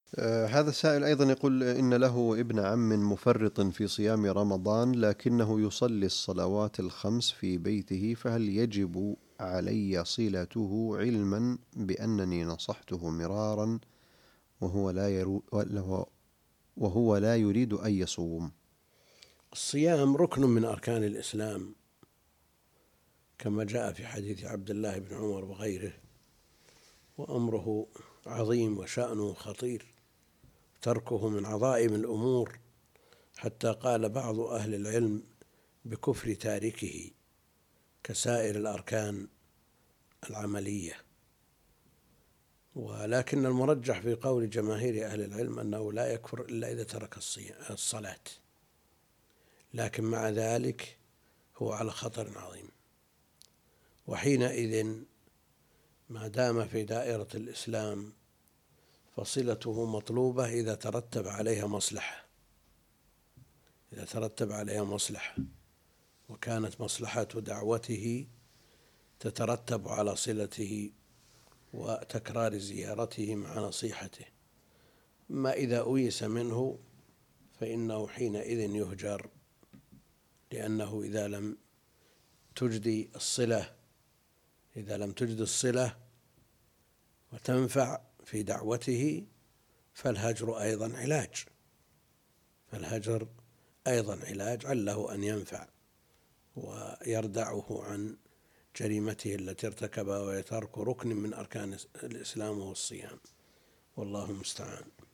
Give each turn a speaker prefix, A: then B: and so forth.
A: هذا السائل أيضا يقول إن له ابن عم مفرط في صيام رمضان، لكنه يصلي الصلوات الخمس في بيته، فهل يجب علي صلته علما بأنني نصحته مرارا وهو لا يريد أن يصوم؟
B: الصيام ركن من أركان الإسلام كما جاء في حديث عبد الله بن عمر وغيره، وأمره عظيم وشأنه خطير، تركه من عظائم الأمور، حتى قال بعض أهل العلم بكفر تاركه كسائر الأركان العملية. ولكن المرجح في قول جماهير أهل العلم أنه لا يكفر إلا إذا ترك الصلاة، لكن مع ذلك هو على خطر عظيم، وحينئذ ما دام في دائرة الإسلام فصلته مطلوبة إذا ترتب عليها مصلحة، وكانت مصلحة دعوته تترتب على صلته وتكرار زيارته مع نصيحته. ما إذا أويس منه فإنه حينئذ يهجر، لأنه إذا لم تجدي الصلة وتنفع في دعوته فالهجر أيضا علاج عله أن ينفع ويردعه عن جريمته التي ارتكبها، ويترك ركن من أركان الإسلام وهو الصيام، والله المستعان.